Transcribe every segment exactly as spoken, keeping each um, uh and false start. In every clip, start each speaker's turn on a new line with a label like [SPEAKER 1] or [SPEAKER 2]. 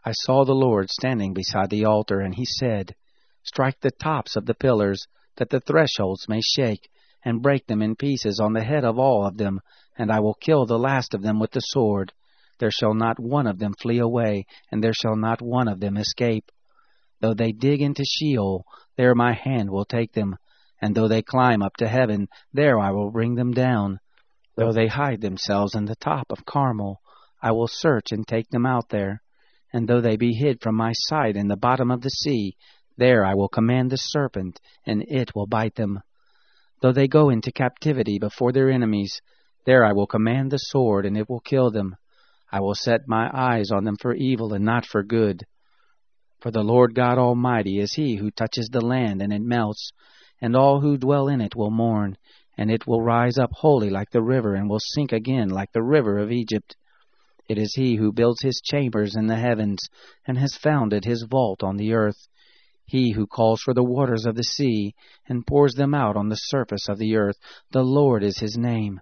[SPEAKER 1] I saw the Lord standing beside the altar, and he said, Strike the tops of the pillars, that the thresholds may shake, and break them in pieces on the head of all of them, and I will kill the last of them with the sword. There shall not one of them flee away, and there shall not one of them escape. Though they dig into Sheol, there my hand will take them, and though they climb up to heaven, there I will bring them down. Though they hide themselves in the top of Carmel, I will search and take them out there. And though they be hid from my sight in the bottom of the sea, there I will command the serpent, and it will bite them. Though they go into captivity before their enemies, there I will command the sword, and it will kill them. I will set my eyes on them for evil and not for good. For the Lord God Almighty is he who touches the land, and it melts, and all who dwell in it will mourn, and it will rise up wholly like the river, and will sink again like the river of Egypt. It is he who builds his chambers in the heavens, and has founded his vault on the earth. He who calls for the waters of the sea, and pours them out on the surface of the earth. The Lord is his name.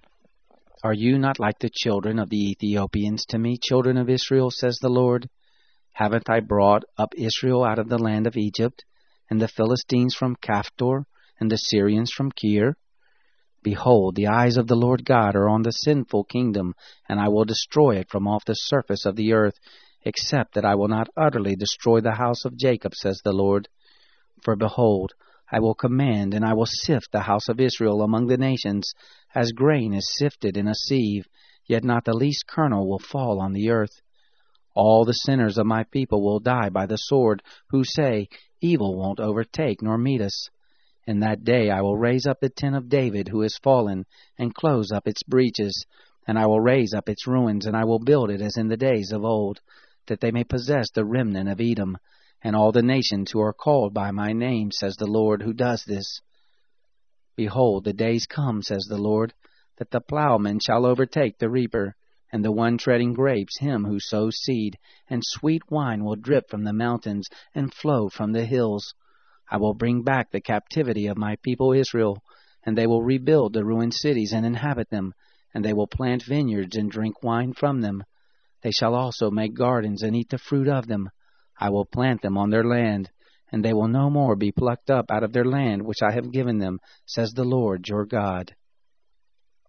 [SPEAKER 1] Are you not like the children of the Ethiopians to me, children of Israel, says the Lord? Haven't I brought up Israel out of the land of Egypt, and the Philistines from Caphtor, and the Syrians from Kir? Behold, the eyes of the Lord God are on the sinful kingdom, and I will destroy it from off the surface of the earth, except that I will not utterly destroy the house of Jacob, says the Lord. For behold, I will command, and I will sift the house of Israel among the nations, as grain is sifted in a sieve, yet not the least kernel will fall on the earth. All the sinners of my people will die by the sword, who say, Evil won't overtake nor meet us. In that day I will raise up the tent of David, who is fallen, and close up its breaches, and I will raise up its ruins, and I will build it as in the days of old, that they may possess the remnant of Edom, and all the nations who are called by my name, says the Lord, who does this. Behold, the days come, says the Lord, that the plowman shall overtake the reaper, and the one treading grapes him who sows seed, and sweet wine will drip from the mountains, and flow from the hills. I will bring back the captivity of my people Israel, and they will rebuild the ruined cities and inhabit them, and they will plant vineyards and drink wine from them. They shall also make gardens and eat the fruit of them. I will plant them on their land, and they will no more be plucked up out of their land which I have given them, says the Lord your God.